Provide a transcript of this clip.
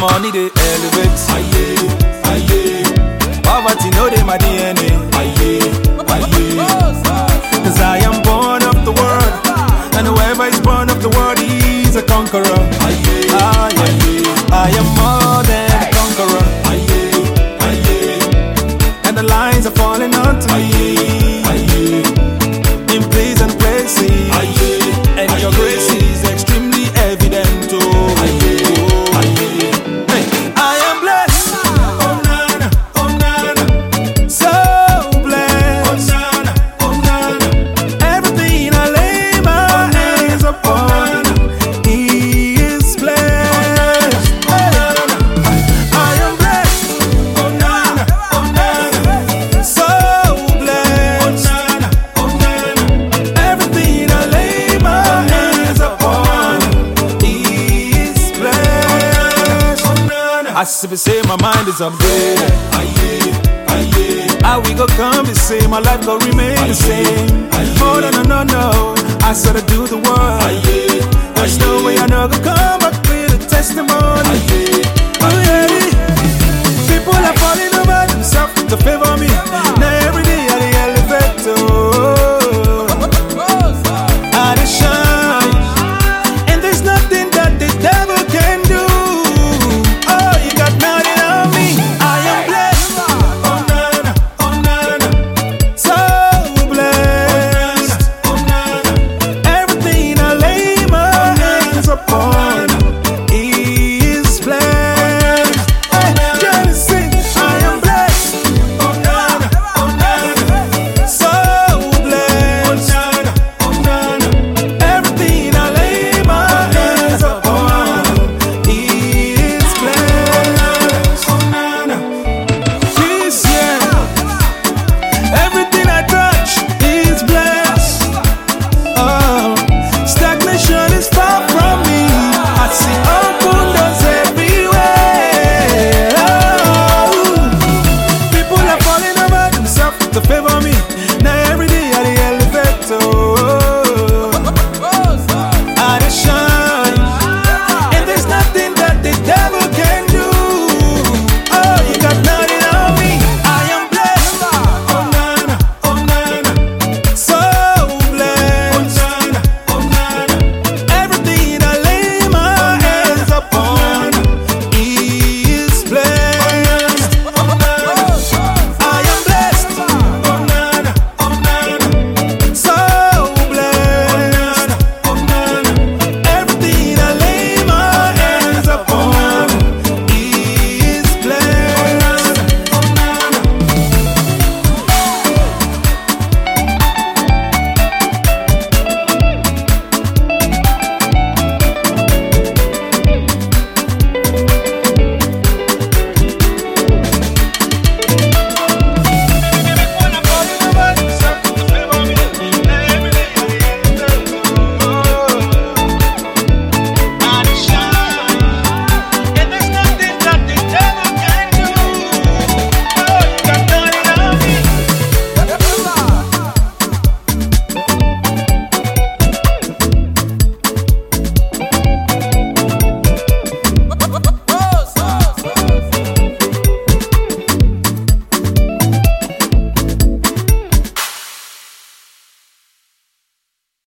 money they elevate. Poverty know they my DNA. Cause I am born of the word, and whoever is born of the word is a conqueror. I am more than a conqueror, and the lines are falling onto me in pleasant places, and your grace is extremely evident. I am blessed, oh nana, so blessed, oh nana. Everything I lay my hands upon, He is blessed. I am blessed, oh nana, so blessed, oh nana. Everything I lay my hands upon, He is blessed. I simply say my mind is updated. How we go come the same, my life go remain the same. Oh no, I said I do the work. There's no way I know go come back